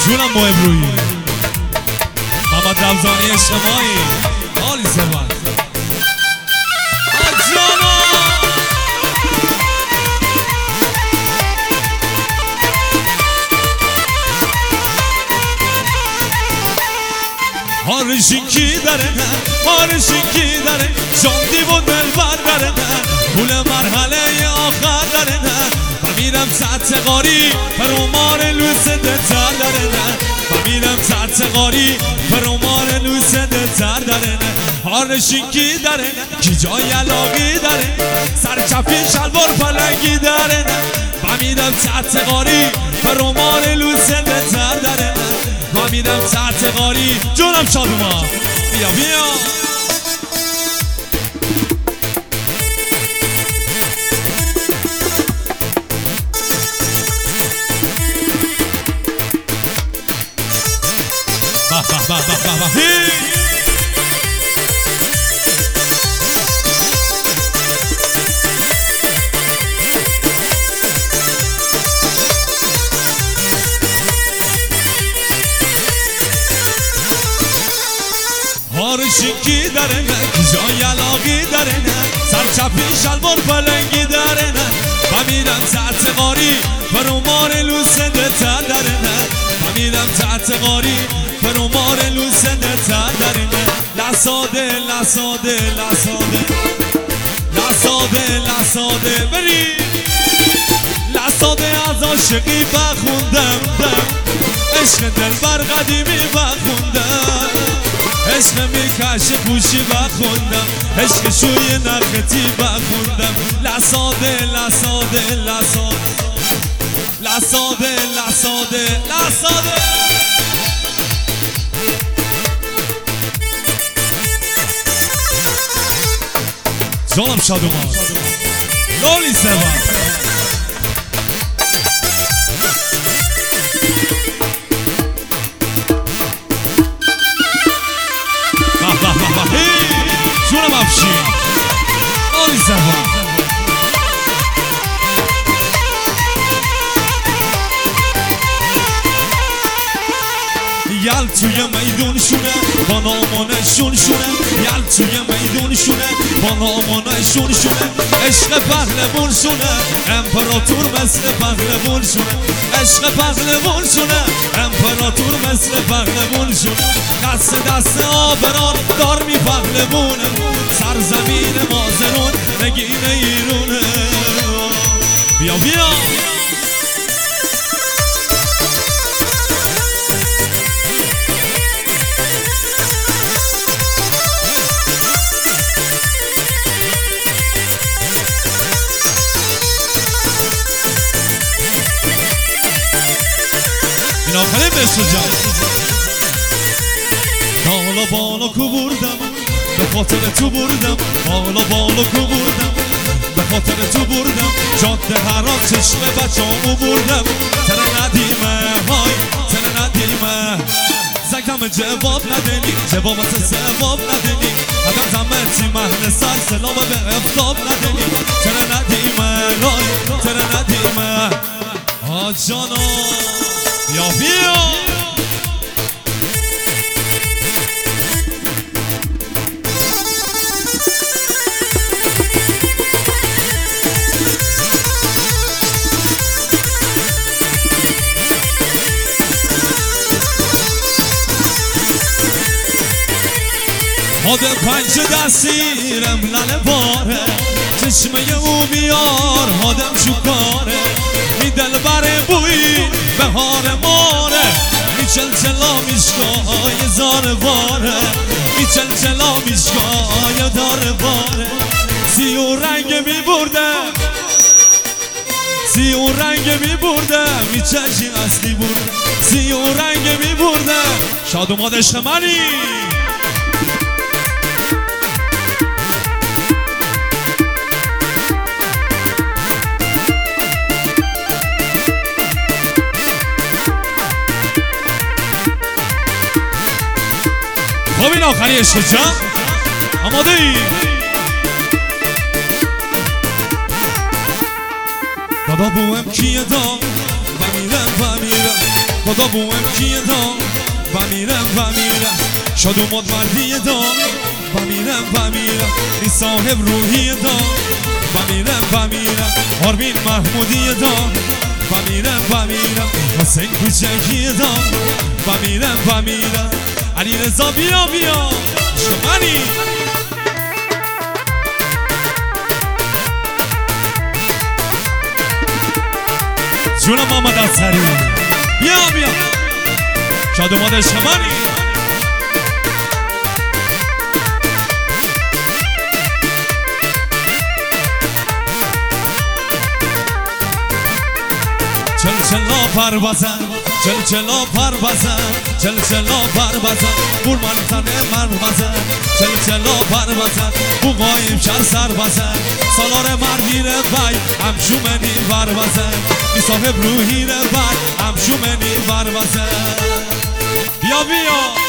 جونم مهم روی محمد رمضانی اجتماعی آلی زبان آجانا هارشینکی داره نه هارشینکی داره جاندی و دلبر داره نه پول مرحله آخر داره نه و میرم سطح قاری پرومار لوس دلتر داره نه و میرم سطح قاری پرومار لوس دلتر داره نه هارشینکی داره نه کی جای علاقی داره سر چپی شلوار پلنگی داره نه و میرم سطح قاری پرومار لوس دلتر داره نه و میرم سطح قاری جونم شادوما بیا بیا هارشینکی داره نه جای علاقی داره نه سر چپی شلوار پلنگی داره نه و میرم سطح قاری پرومار لوس دلتر داره نه و میرم سطح قاری پرومار لوس دلتر داره نه لساده لساده لساده لساده لساده بری لساده از عاشقی بخوندم عشق دلبر قدیمی بخوندم عشق میکش پوشی بخوندم عشق شوی نختی بخوندم لساده لساده لساده لساده لساده لساده جانم شادوما لالی سوان جونم افشین آلی زبان یل توی میدون شونه با نامانشون شونه یل توی میدون شونه با نامانشون شونه عشق پهلوون شونه امپراتور مثل پهلوون شونه عشق پهلوون شونه امپراتور مثل پهلوون شونه دست دست آبران دار می پهلوونه سرزمین مازرون نگین ایرونه بیا بیا این آخرین بسو جان بالا بالا کو بردم به خاطر تو بردم بالا بالا کو بردم به خاطر تو بردم جاده هران چشم بچه‌امو بردم تره ندیمه های تره ندیمه زکم جواب ندنی جوابت سواب ندنی اگر زمتی محل سر سلام به افتاب ندنی تره ندیمه رای تره ندیمه آجانا بیا بیا آده پنج دستیرم لنه باره چشمه او بیار آدم چوکاره می دل بره بوی بهار ماره می چلچلا میشگاه زار باره می چلچلا میشگاه دار باره سی و رنگ می برده سی و رنگ می برده می چشی اصلی برده سی و رنگ می برده شادوما عشق منی خب این آخری عشق جان آماده ای؟ بابا بوهم کیه دا و میرم خدا بوم کیه دام و میرم شاد و مردی دام و میرم این صاحب روحی دام و میرم آرمین محمودی دام و میرم حسین کوچکی دام و میرم علی رضا بیا شمانی جونم محمد افسری بیا شاد اومده شمانی چلا پر بزن چلا پر بزن بور من تنه پر بزن چلا پر بزن بو قایم شن سر بزن سالار مردی رو بای همشومنی پر بزن بی صاحب روحی رو بای همشومنی پر بزن بیا